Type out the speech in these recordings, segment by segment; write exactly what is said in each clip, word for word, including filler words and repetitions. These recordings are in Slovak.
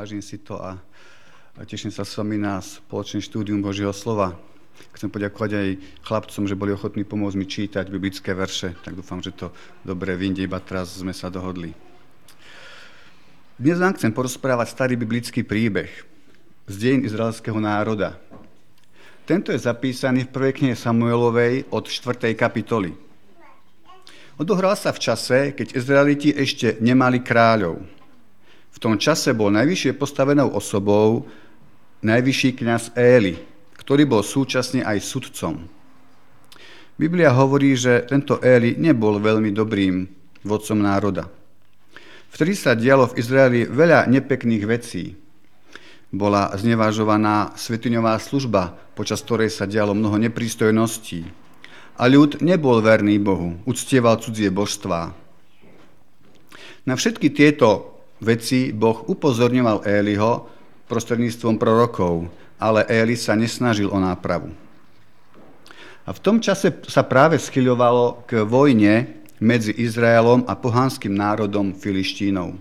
vážim si to a, a teším sa s vami na spoločné štúdium Božieho slova. Chcem poďakovať aj chlapcom, že boli ochotní pomôcť mi čítať biblické verše, tak dúfam, že to dobre vyjde, iba teraz sme sa dohodli. Dnes vám chcem porozprávať starý biblický príbeh z dejín izraelského národa. Tento je zapísaný v prvej knihe Samuelovej od štvrtej kapitoly. Odohral sa v čase, keď Izraeliti ešte nemali kráľov. V tom čase bol najvyššie postavenou osobou najvyšší kňaz Éli, ktorý bol súčasne aj sudcom. Biblia hovorí, že tento Éli nebol veľmi dobrým vodcom národa. Vtedy sa dialo v Izraeli veľa nepekných vecí. Bola znevažovaná svätyňová služba, počas ktorej sa dialo mnoho neprístojností. A ľud nebol verný Bohu, uctieval cudzie božstvá. Na všetky tieto veci Boh upozorňoval Éliho prostredníctvom prorokov, ale Éli sa nesnažil o nápravu. A v tom čase sa práve schyľovalo k vojne medzi Izraelom a pohanským národom Filištínov.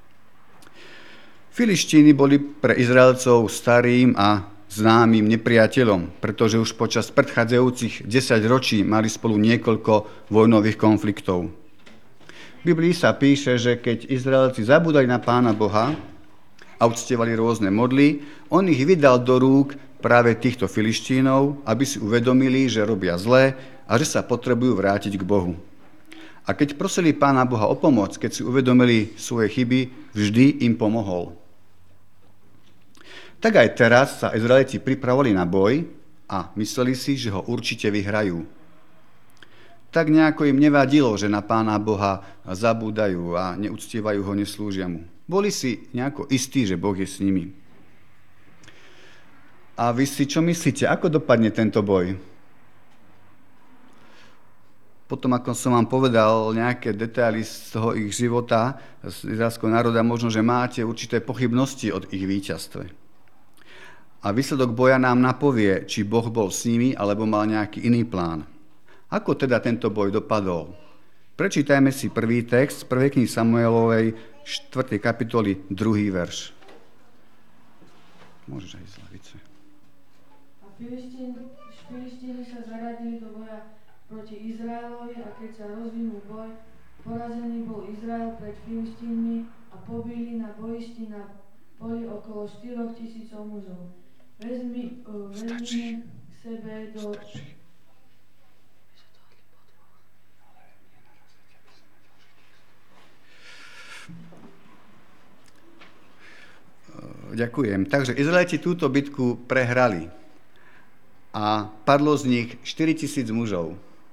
Filištíny boli pre Izraelcov starým a známym nepriateľom, pretože už počas predchádzajúcich desaťročí mali spolu niekoľko vojnových konfliktov. V Biblii sa píše, že keď Izraelci zabúdali na Pána Boha a uctievali rôzne modly, on ich vydal do rúk práve týchto Filištínov, aby si uvedomili, že robia zlé a že sa potrebujú vrátiť k Bohu. A keď prosili Pána Boha o pomoc, keď si uvedomili svoje chyby, vždy im pomohol. Tak aj teraz sa Izraeliti pripravovali na boj a mysleli si, že ho určite vyhrajú. Tak nejako im nevadilo, že na Pána Boha zabúdajú a neuctievajú ho, neslúžia mu. Boli si nejako istí, že Boh je s nimi. A vy si čo myslíte, ako dopadne tento boj? Potom, ako som vám povedal nejaké detaily z toho ich života, z izraelského národa, možno, že máte určité pochybnosti od ich víťazstve. A výsledok boja nám napovie, či Boh bol s nimi, alebo mal nejaký iný plán. Ako teda tento boj dopadol? Prečítajme si prvý text z prvej knihy Samuelovej, štvrtej kapitoly, druhý verš. Môžeš aj z lavice. A Filištíni sa zaradili do boja proti Izraelovi a keď sa rozvinul boj, porazený bol Izrael pred Filištínmi a pobili na bojišti na poli okolo štyroch tisícov mužov. Vezmi, uh, vezmi k sebe do... Ďakujem. Takže Izraeliti túto bitku prehrali a padlo z nich štyritisíc mužov.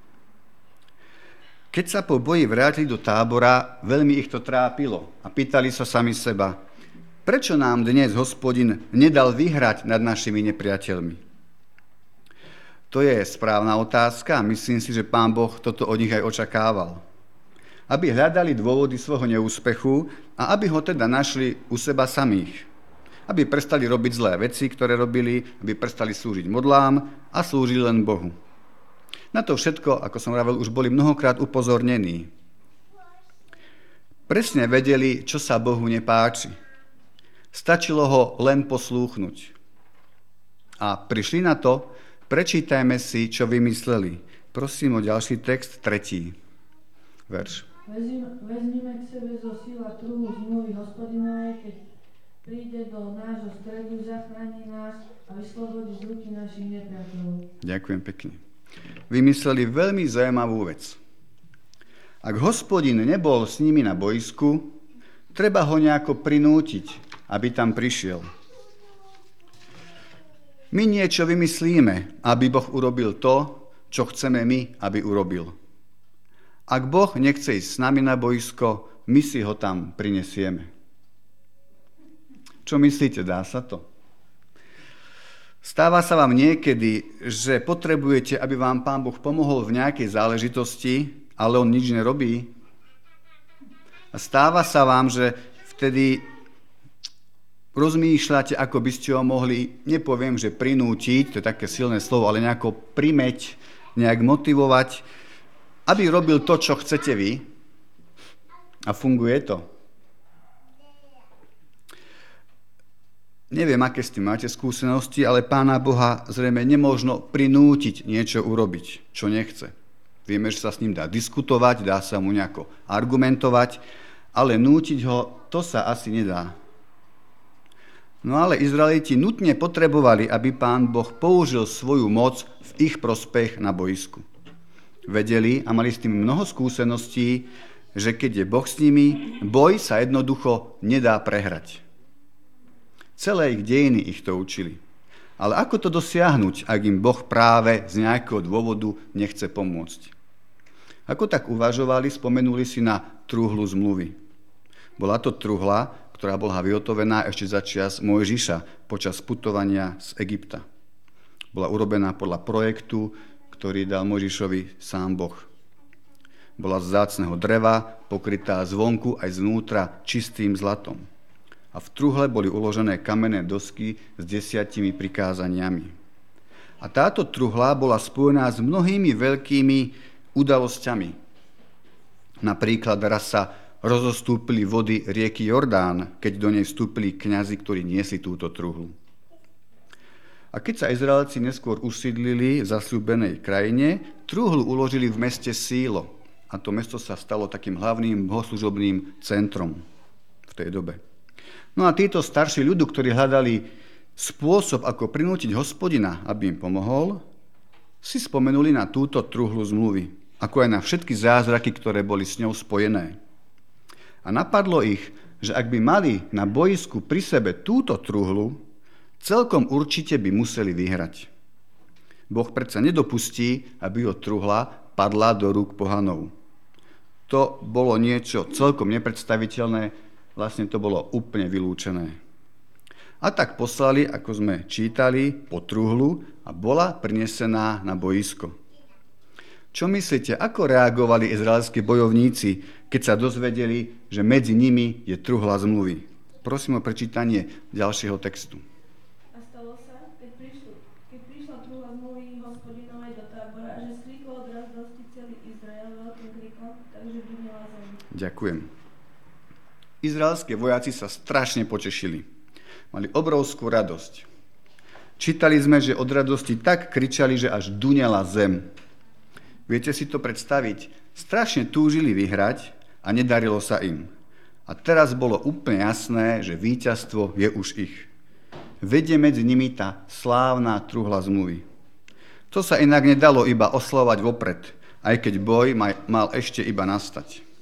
Keď sa po boji vrátili do tábora, veľmi ich to trápilo a pýtali sa sami seba, prečo nám dnes Hospodin nedal vyhrať nad našimi nepriateľmi? To je správna otázka. Myslím si, že Pán Boh toto od nich aj očakával. Aby hľadali dôvody svojho neúspechu a aby ho teda našli u seba samých. Aby prestali robiť zlé veci, ktoré robili, aby prestali slúžiť modlám a slúžili len Bohu. Na to všetko, ako som vravel, už boli mnohokrát upozornení. Presne vedeli, čo sa Bohu nepáči. Stačilo ho len poslúchnuť. A prišli na to, prečítajme si, čo vymysleli. Prosím o ďalší text, tretí verš. Vezmime k sebe zo síla truhu zmluvy Hospodinovej, keď príde do nášho stredu, zachráni nás a vyslobodí z ruky našich nepriateľov. Ďakujem pekne. Vymysleli veľmi zaujímavú vec. Ak Hospodin nebol s nimi na bojsku, treba ho nejako prinútiť, aby tam prišiel. My niečo vymyslíme, aby Boh urobil to, čo chceme my, aby urobil. Ak Boh nechce ísť s nami na bojsko, my si ho tam prinesieme. Čo myslíte, dá sa to? Stáva sa vám niekedy, že potrebujete, aby vám Pán Boh pomohol v nejakej záležitosti, ale on nič nerobí? A stáva sa vám, že vtedy rozmýšľate, ako by ste ho mohli, nepoviem, že prinútiť, to je také silné slovo, ale nejako primeť, nejak motivovať, aby robil to, čo chcete vy. A funguje to. Neviem, aké s tým máte skúsenosti, ale Pána Boha zrejme nemožno prinútiť niečo urobiť, čo nechce. Vieme, že sa s ním dá diskutovať, dá sa mu nejako argumentovať, ale nútiť ho, to sa asi nedá. No ale Izraeliti nutne potrebovali, aby Pán Boh použil svoju moc v ich prospech na boisku. Vedeli a mali s tým mnoho skúseností, že keď je Boh s nimi, boj sa jednoducho nedá prehrať. Celé ich dejiny ich to učili. Ale ako to dosiahnuť, ak im Boh práve z nejakého dôvodu nechce pomôcť? Ako tak uvažovali, spomenuli si na truhlu zmluvy. Bola to truhla, ktorá bola vyhotovená ešte za čias Mojžiša počas putovania z Egypta. Bola urobená podľa projektu, ktorý dal Mojžišovi sám Boh. Bola z vzácneho dreva, pokrytá zvonku aj znútra čistým zlatom. A v truhle boli uložené kamenné dosky s desiatimi prikázaniami. A táto truhla bola spojená s mnohými veľkými udalosťami. Napríklad raz sa rozostúpili vody rieky Jordán, keď do nej vstúpili kňazi, ktorí niesli túto truhlu. A keď sa Izraelci neskôr usídlili v zasľúbenej krajine, truhlu uložili v meste Sílo. A to mesto sa stalo takým hlavným bohoslužobným centrom v tej dobe. No a títo starší ľudu, ktorí hľadali spôsob, ako prinútiť Hospodina, aby im pomohol, si spomenuli na túto truhlu zmluvy, ako aj na všetky zázraky, ktoré boli s ňou spojené. A napadlo ich, že ak by mali na boisku pri sebe túto truhlu, celkom určite by museli vyhrať. Boh predsa nedopustí, aby ho truhla padla do rúk pohanov. To bolo niečo celkom nepredstaviteľné, vlastne to bolo úplne vylúčené. A tak poslali, ako sme čítali, po truhlu a bola prinesená na boisko. Čo myslíte, ako reagovali izraelskí bojovníci, keď sa dozvedeli, že medzi nimi je truhla zmluvy? Prosím o prečítanie ďalšieho textu. A stalo sa, keď, prišlo, keď prišla truhla zmluvy Hospodinovej do tábora, že skríkol od radosti celý Izrael veľkým krikom, takže dúhnela zem. Ďakujem. Izraelské vojaci sa strašne potešili. Mali obrovskú radosť. Čítali sme, že od radosti tak kričali, že až duňala zem. Viete si to predstaviť? Strašne túžili vyhrať a nedarilo sa im. A teraz bolo úplne jasné, že víťazstvo je už ich. Vedie medzi nimi tá slávna truhla zmluvy. To sa inak nedalo iba oslavovať vopred, aj keď boj mal ešte iba nastať.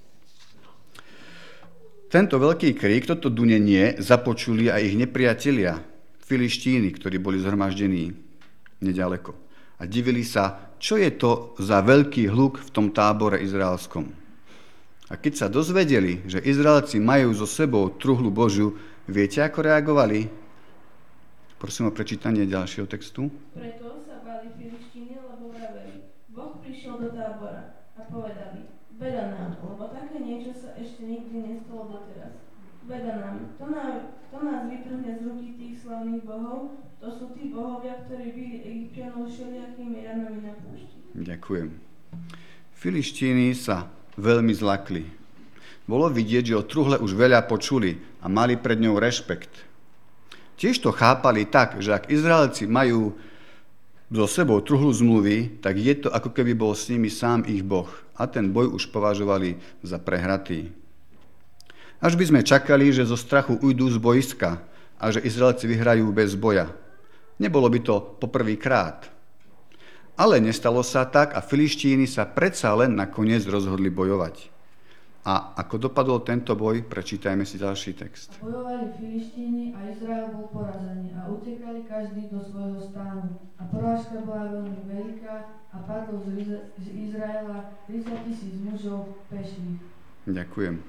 Tento veľký krík, toto dunenie započuli aj ich nepriatelia, Filištíni, ktorí boli zhromaždení nedaleko. A divili sa, čo je to za veľký hluk v tom tábore izraelskom. A keď sa dozvedeli, že Izraelci majú so sebou truhlu Božiu, viete, ako reagovali? Prosím o prečítanie ďalšieho textu. Preto sa báli Filištíni, lebo vraveli, Boh prišiel do tábora a povedali, beda nám, lebo také niečo sa ešte nikdy nestalo doteraz. Beda nám, kto nás, kto nás vytrhne z ruky tých slavných bohov, to sú tí bohovia, ktorí bili Egypťanov všelijakými ranami na púšti. Ďakujem. Filištíni sa veľmi zlakli. Bolo vidieť, že o truhle už veľa počuli a mali pred ňou rešpekt. Tiež to chápali tak, že ak Izraelci majú so sebou truhlu zmluvy, tak je to, ako keby bol s nimi sám ich Boh. A ten boj už považovali za prehratý. Až by sme čakali, že zo strachu ujdú z boiska a že Izraelci vyhrajú bez boja. Nebolo by to poprvýkrát. Ale nestalo sa tak a Filištíni sa predsa len nakoniec rozhodli bojovať. A ako dopadol tento boj, prečítajme si ďalší text. A bojovali Filištíni a Izrael bol porazený a utekali každý do svojho stánu. A porážka bola veľmi veľká a padlo z, Iz- z Izraela tridsať tisíc mužov pešných. Ďakujem.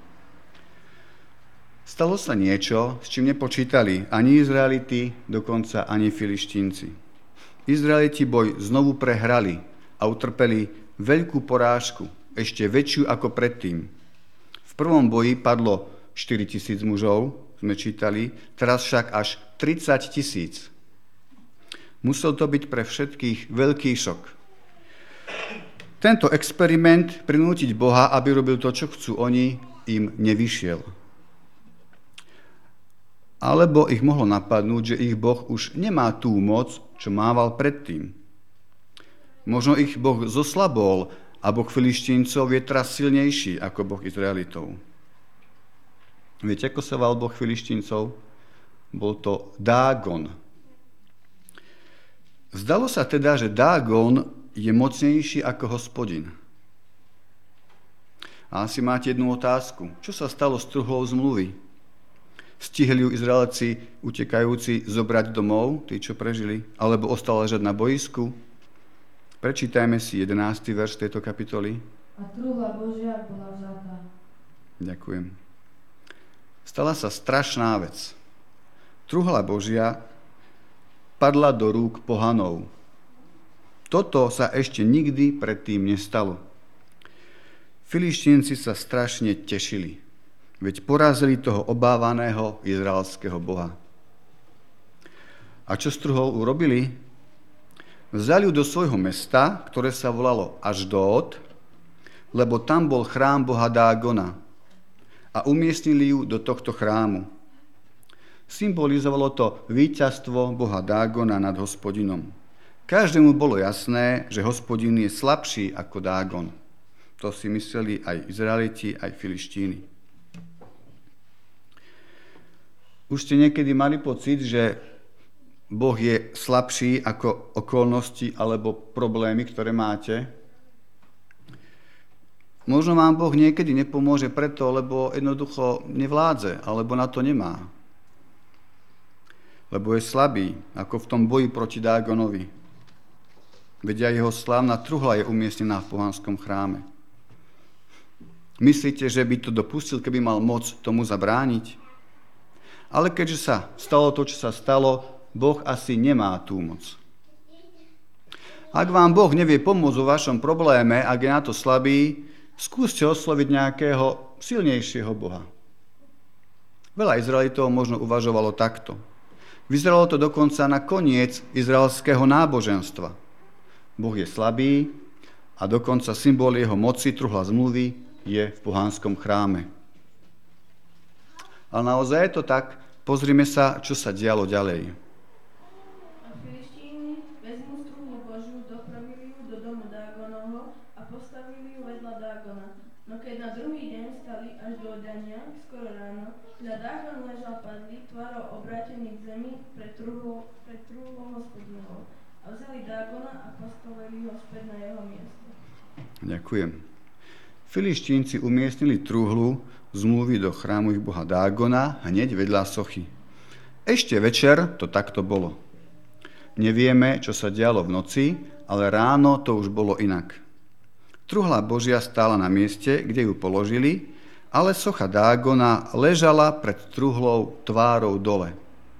Stalo sa niečo, s čím nepočítali ani Izraeliti, dokonca ani Filištínci. Izraeliti boj znovu prehrali a utrpeli veľkú porážku, ešte väčšiu ako predtým. V prvom boji padlo štyri tisíc mužov, sme čítali, teraz však až tridsať tisíc. Musel to byť pre všetkých veľký šok. Tento experiment prinútiť Boha, aby robil to, čo chcú oni, im nevyšiel. Alebo ich mohlo napadnúť, že ich Boh už nemá tú moc, čo mával predtým. Možno ich Boh zoslabol a Boh Filištíncov je teraz silnejší ako Boh Izraelitov. Viete, ako sa volal Boh Filištíncov? Bol to Dágon. Zdalo sa teda, že Dágon je mocnejší ako Hospodin. A asi máte jednu otázku. Čo sa stalo s truhlou zmluvy? Stihli ju Izraelci utekajúci zobrať domov, tí, čo prežili, alebo ostala ležať na boisku? Prečítajme si jedenásty verš tejto kapitoly. A truhla Božia bola vzatá. Ďakujem. Stala sa strašná vec. Truhla Božia padla do rúk pohanov. Toto sa ešte nikdy predtým nestalo. Filištínci sa strašne tešili, veď porazili toho obávaného izraelského boha. A čo s truhlou urobili? Vzali ju do svojho mesta, ktoré sa volalo Aždód, lebo tam bol chrám boha Dágona, a umiestnili ju do tohto chrámu. Symbolizovalo to víťazstvo boha Dágona nad Hospodinom. Každému bolo jasné, že Hospodin je slabší ako Dágon. To si mysleli aj Izraeliti, aj Filištíni. Už ste niekedy mali pocit, že Boh je slabší ako okolnosti alebo problémy, ktoré máte? Možno vám Boh niekedy nepomôže preto, lebo jednoducho nevládze, alebo na to nemá. Lebo je slabý, ako v tom boji proti Dágonovi. Veď aj jeho slávna truhla je umiestnená v pohanskom chráme. Myslíte, že by to dopustil, keby mal moc tomu zabrániť? Ale keďže sa stalo to, čo sa stalo, Boh asi nemá tú moc. Ak vám Boh nevie pomôcť vo vašom probléme, ak je na to slabý, skúste osloviť nejakého silnejšieho Boha. Veľa Izraelitov možno uvažovalo takto. Vyzeralo to dokonca na koniec izraelského náboženstva. Boh je slabý a dokonca symbol jeho moci, truhla zmluvy, je v pohanskom chráme. Ale naozaj je to tak, pozrime sa, čo sa dialo ďalej. A Filištíni vezmu truhlu Božiu, dopravili ju do domu Dágonovho a postavili ju vedľa Dágona. No keď na druhý deň stali až do dania, skoro ráno, hľa Dágon ležal padlý, tvárou obrátený k zemi pred truhlou, pred truhlou Hospodinovou. A vzali Dágona a postavili ho späť na jeho miesto. Ďakujem. Filištínci umiestnili truhlu zmluvy do chrámu ich boha Dágona hneď vedľa sochy. Ešte večer to takto bolo. Nevieme, čo sa dialo v noci, ale ráno to už bolo inak. Truhla Božia stála na mieste, kde ju položili, ale socha Dágona ležala pred truhlou tvárou dole.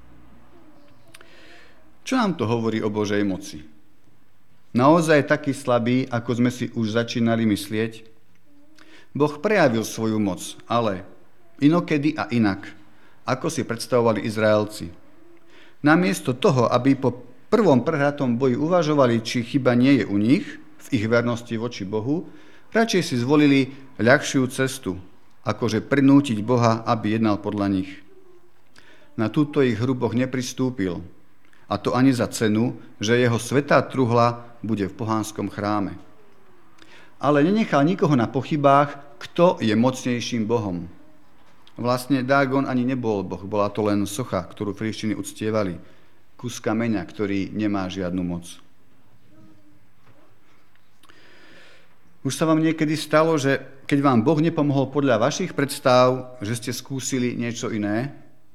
Čo nám to hovorí o Božej moci? Naozaj taký slabý, ako sme si už začínali myslieť? Boh prejavil svoju moc, ale inokedy a inak, ako si predstavovali Izraelci. Namiesto toho, aby po prvom prehratom boji uvažovali, či chyba nie je u nich, v ich vernosti voči Bohu, radšej si zvolili ľahšiu cestu, akože prinútiť Boha, aby jednal podľa nich. Na túto ich hru Boh nepristúpil, a to ani za cenu, že jeho svätá truhla bude v pohanskom chráme. Ale nenechal nikoho na pochybách, kto je mocnejším Bohom. Vlastne Dágon ani nebol Boh, bola to len socha, ktorú Filištíni uctievali, kus kameňa, ktorý nemá žiadnu moc. Už sa vám niekedy stalo, že keď vám Boh nepomohol podľa vašich predstav, že ste skúsili niečo iné?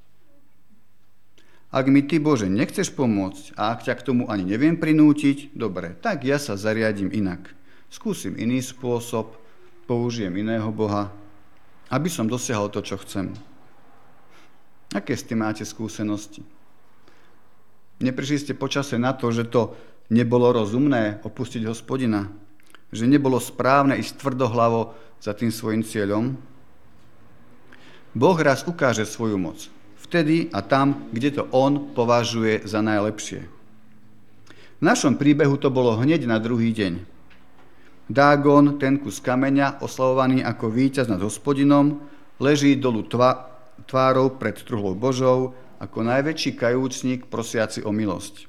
Ak mi ty, Bože, nechceš pomôcť a ak ťa k tomu ani neviem prinútiť, dobre, tak ja sa zariadím inak. Skúsim iný spôsob, použijem iného Boha, aby som dosiahol to, čo chcem. Aké s tým máte skúsenosti? Neprišli ste počase na to, že to nebolo rozumné opustiť Hospodina? Že nebolo správne ísť tvrdohlavo za tým svojim cieľom? Boh raz ukáže svoju moc. Vtedy a tam, kde to on považuje za najlepšie. V našom príbehu to bolo hneď na druhý deň. Dágon, ten kus kameňa, oslavovaný ako víťaz nad Hospodinom, leží dolu tva, tvárou pred truhlou Božou ako najväčší kajúcnik prosiaci o milosť.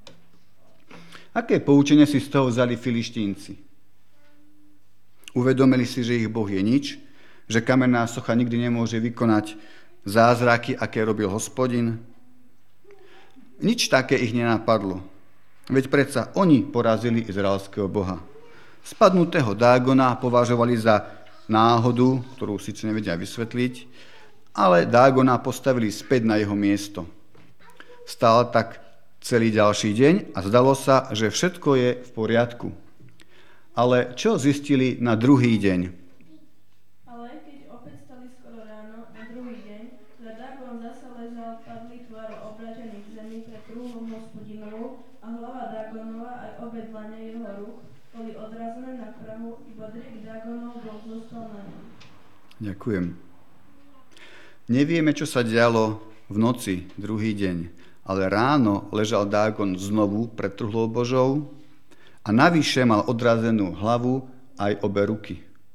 Aké poučenie si z toho vzali Filištínci? Uvedomili si, že ich Boh je nič, že kamenná socha nikdy nemôže vykonať zázraky, aké robil Hospodin? Nič také ich nenapadlo. Veď predsa oni porazili izraelského Boha. Spadnutého Dágona považovali za náhodu, ktorú síce nevedia vysvetliť, ale Dágona postavili späť na jeho miesto. Stál tak celý ďalší deň a zdalo sa, že všetko je v poriadku. Ale čo zistili na druhý deň? Ale keď opäť stali skoro ráno, na druhý deň, za Dágon zasa ležal padlý tvár obratený k zemi pred trúhlom Hospodinovou a hlava Dágonova aj obe dlane jeho rúk boli odrazené na prahu, iba driek Dágonov bol zostal na ňom. Ďakujem. Nevieme, čo sa dialo v noci, druhý deň, ale ráno ležal Dágon znovu pred truhlou Božou a navyše mal odrazenú hlavu aj obe ruky.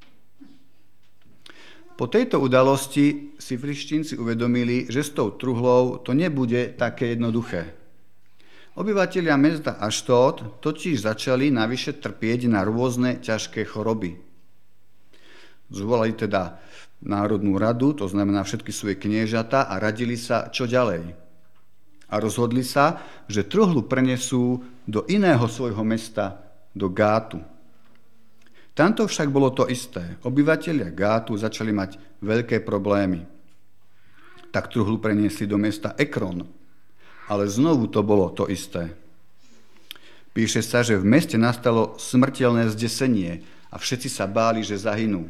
Po tejto udalosti si Filištínci uvedomili, že s tou truhlou to nebude také jednoduché. Obyvatelia mesta Aštód totiž začali navyše trpieť na rôzne ťažké choroby. Zvolali teda Národnú radu, to znamená všetky svoje kniežatá, a radili sa, čo ďalej. A rozhodli sa, že truhlu prenesú do iného svojho mesta, do Gátu. Tamto však bolo to isté. Obyvatelia Gátu začali mať veľké problémy. Tak truhlu preniesli do mesta Ekron. Ale znovu to bolo to isté. Píše sa, že v meste nastalo smrteľné zdesenie a všetci sa báli, že zahynú.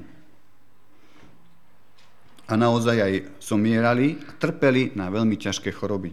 A naozaj aj zomierali a trpeli na veľmi ťažké choroby.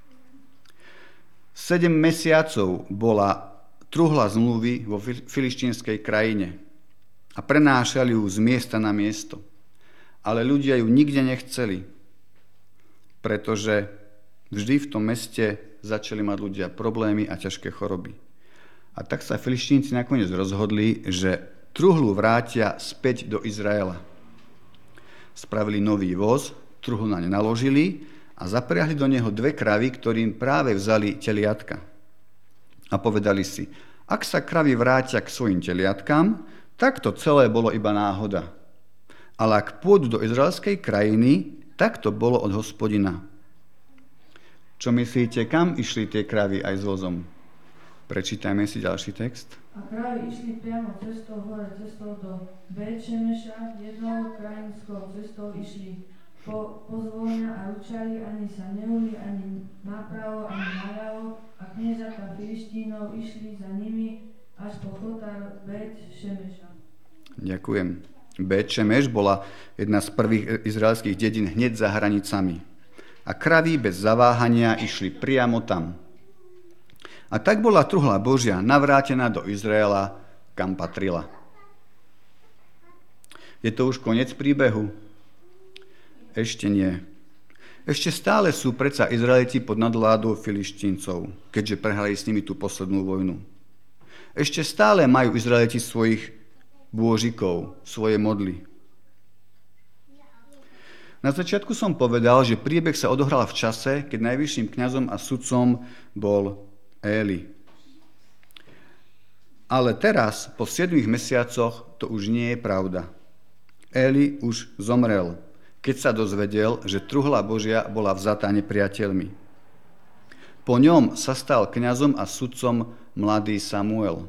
Sedem mesiacov bola truhla zmluvy vo filištínskej krajine a prenášali ju z miesta na miesto. Ale ľudia ju nikde nechceli, pretože vždy v tom meste začali mať ľudia problémy a ťažké choroby. A tak sa Filištínci nakoniec rozhodli, že truhlu vrátia späť do Izraela. Spravili nový voz, truhlu na ne naložili a zapriahli do neho dve kravy, ktorým práve vzali teliatka. A povedali si, ak sa kravy vrátia k svojim teliatkám, tak to celé bolo iba náhoda. Ale ak pôjdu do izraelskej krajiny, tak to bolo od Hospodina. Čo myslíte, kam išli tie kravy aj s vozom? Prečítajme si ďalší text. A kravy išli priamo cestou hore, cestou do Bejt-Šemeša, jednou krajinskou cestou išli po, pozvolňa a ručali, ani sa neuli, ani napravo, ani naľavo, a kniežatá Filištínov išli za nimi až po chotár Bejt-Šemeša. Ďakujem. Bejt-Šemeš bola jedna z prvých izraelských dedín hneď za hranicami. A kravy bez zaváhania išli priamo tam. A tak bola truhla Božia navrátená do Izraela, kam patrila. Je to už koniec príbehu? Ešte nie. Ešte stále sú predsa Izraeliti pod nadvládou Filištíncov, keďže prehrali s nimi tú poslednú vojnu. Ešte stále majú Izraeliti svojich bôžikov, svoje modly. Na začiatku som povedal, že príbeh sa odohral v čase, keď najvyšším kňazom a sudcom bol Éli. Ale teraz, po siedmich mesiacoch, to už nie je pravda. Éli už zomrel, keď sa dozvedel, že truhla Božia bola vzatá nepriateľmi. Po ňom sa stal kňazom a sudcom mladý Samuel.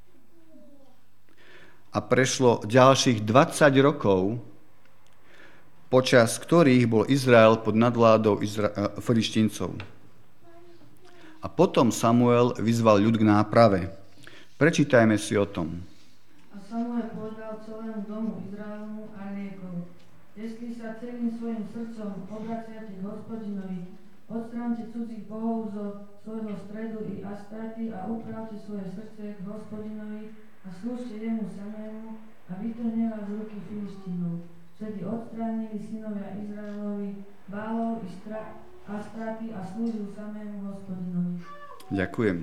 A prešlo ďalších dvadsať rokov, počas ktorých bol Izrael pod nadvládou Izra- Filištíncov. A potom Samuel vyzval ľud k náprave. Prečítajme si o tom. A Samuel povedal celému domu Izraelmu a riekol, jestli sa celým svojim srdcom obraciate k Hospodinovi, odstránte cudzích bohov zo svojho stredu i Astarty a upravte svoje srdce k Hospodinovi a slúžte jemu samému a vytrhne vás z ruky Filištínov. Vtedy odstránili synovia Izraelovi Bálov i stra- Astraty a slúžil samému Hospodinovi. Ďakujem.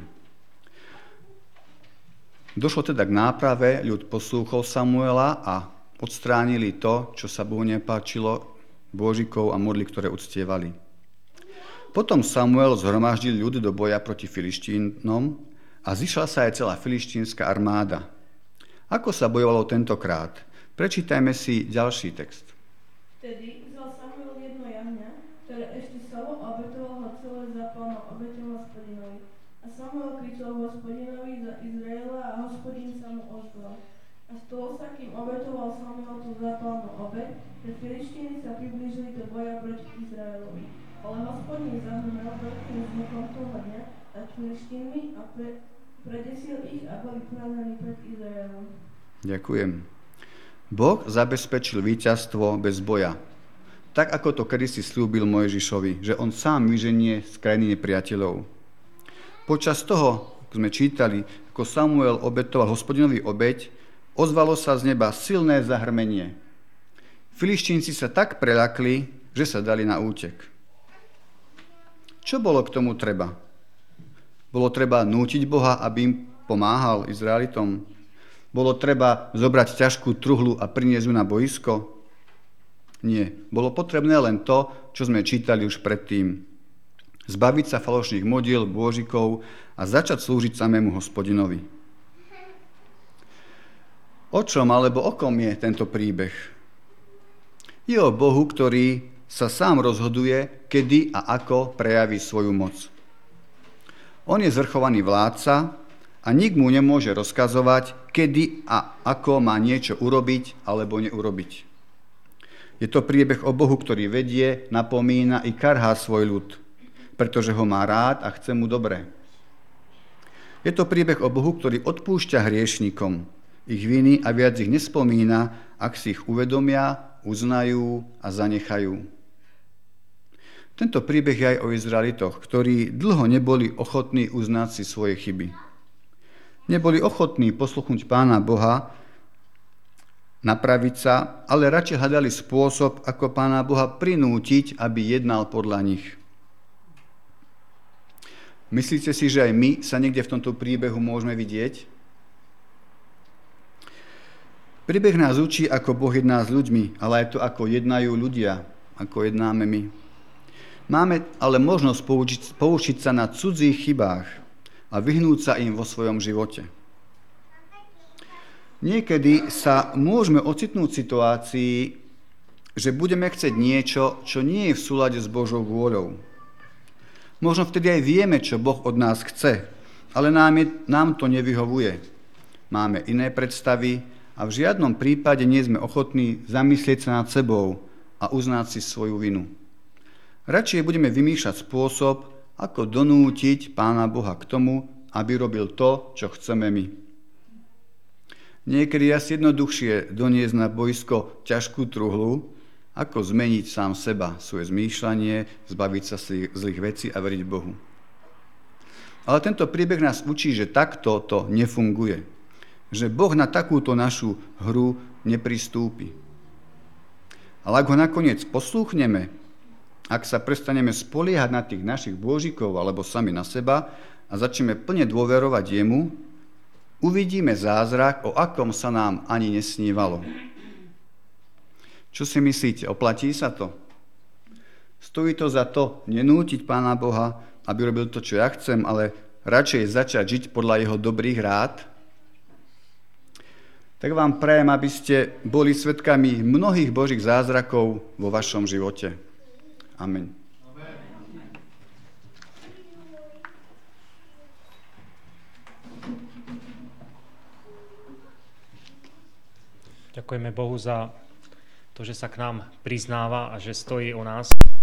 Došlo teda k náprave, ľud poslúchol Samuela a odstránili to, čo sa Bohu nepáčilo, bôžikov a modly, ktoré uctievali. Potom Samuel zhromaždil ľud do boja proti Filištínom a zišla sa aj celá filištínska armáda. Ako sa bojovalo tentokrát? Prečítajme si ďalší text. Vtedy vzal Samuel jedno jahňa, ktoré ešte solo a obetoval ho celé za pánom obeťom Hospodinovi. A Samuel kričal Hospodinovi za Izraela a Hospodin sa mu ozval. A stalo sa, kým obetoval Samuel tú zápalnú obeť, že Filištíni sa priblížili do boja proti Izraelovi. Ale Hospodin zahnal veľkým zvukom toho dňa nad Filištínmi a pre, predesil ich a boli porazení pred Izraelom. Ďakujem. Boh zabezpečil víťazstvo bez boja. Tak, ako to kedysi slúbil Mojžišovi, že on sám vyženie z krajiny nepriateľov. Počas toho, ako sme čítali, ako Samuel obetoval Hospodinovi obeť, ozvalo sa z neba silné zahrmenie. Filištínci sa tak preľakli, že sa dali na útek. Čo bolo k tomu treba? Bolo treba nútiť Boha, aby im pomáhal Izraelitom? Bolo treba zobrať ťažkú truhlu a priniesť ju na boisko? Nie. Bolo potrebné len to, čo sme čítali už predtým. Zbaviť sa falošných modiel, bôžikov a začať slúžiť samému Hospodinovi. O čom alebo o kom je tento príbeh? Je o Bohu, ktorý sa sám rozhoduje, kedy a ako prejaví svoju moc. On je zvrchovaný vládca a nik mu nemôže rozkazovať, kedy a ako má niečo urobiť alebo neurobiť. Je to príbeh o Bohu, ktorý vedie, napomína i karhá svoj ľud, pretože ho má rád a chce mu dobre. Je to príbeh o Bohu, ktorý odpúšťa hriešnikom ich viny a viac ich nespomína, ak si ich uvedomia, uznajú a zanechajú. Tento príbeh je aj o Izraelitoch, ktorí dlho neboli ochotní uznať si svoje chyby. Neboli ochotní posluchnúť Pána Boha, napraviť sa, ale radšej hľadali spôsob, ako Pána Boha prinútiť, aby jednal podľa nich. Myslíte si, že aj my sa niekde v tomto príbehu môžeme vidieť? Príbeh nás učí, ako Boh jedná s ľuďmi, ale aj to, ako jednajú ľudia, ako jednáme my. Máme ale možnosť poučiť, poučiť sa na cudzích chybách a vyhnúť sa im vo svojom živote. Niekedy sa môžeme ocitnúť v situácii, že budeme chcieť niečo, čo nie je v súlade s Božou vôľou. Možno vtedy aj vieme, čo Boh od nás chce, ale nám, je, nám to nevyhovuje. Máme iné predstavy a v žiadnom prípade nie sme ochotní zamyslieť sa nad sebou a uznať si svoju vinu. Radšej budeme vymýšľať spôsob, ako donútiť Pána Boha k tomu, aby robil to, čo chceme my. Niekedy je asi jednoduchšie doniesť na boisko ťažkú truhlu, ako zmeniť sám seba, svoje zmýšľanie, zbaviť sa zlých vecí a veriť Bohu. Ale tento príbeh nás učí, že takto to nefunguje. Že Boh na takúto našu hru nepristúpi. Ale ak ho nakoniec poslúchneme, ak sa prestaneme spoliehať na tých našich bôžikov alebo sami na seba a začneme plne dôverovať jemu, uvidíme zázrak, o akom sa nám ani nesnívalo. Čo si myslíte, oplatí sa to? Stojí to za to nenútiť Pána Boha, aby robil to, čo ja chcem, ale radšej začať žiť podľa jeho dobrých rád? Tak vám prajem, aby ste boli svedkami mnohých Božích zázrakov vo vašom živote. Amen. Ďakujeme Bohu za to, že sa k nám priznáva a že stojí o nás.